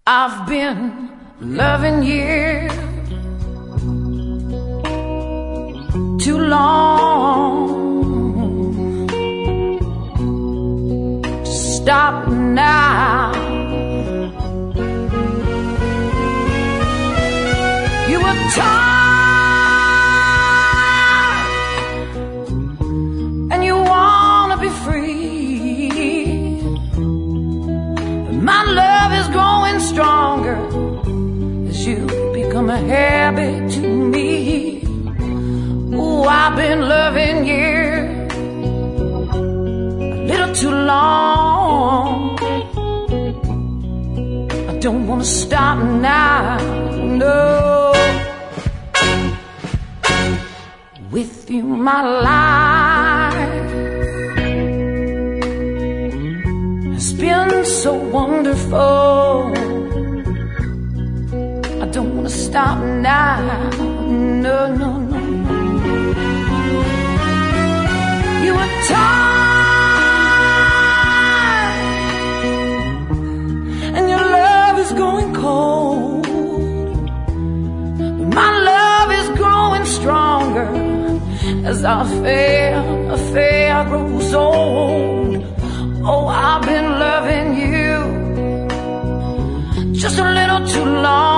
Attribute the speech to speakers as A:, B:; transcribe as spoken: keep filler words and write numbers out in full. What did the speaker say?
A: I've been loving you too long to stop now. You were tired and you wanna be free, but my love is growing stronger as you become a habit to me. Oh, I've been loving you a little too long. I don't wanna stop now, no. With you, my life has been so wonderful. I don't wanna stop now, no, no, no. You were tired and your love is going cold, but my love is growing stronger as our affair, affair grows old. Oh, I've been loving you just a little too long.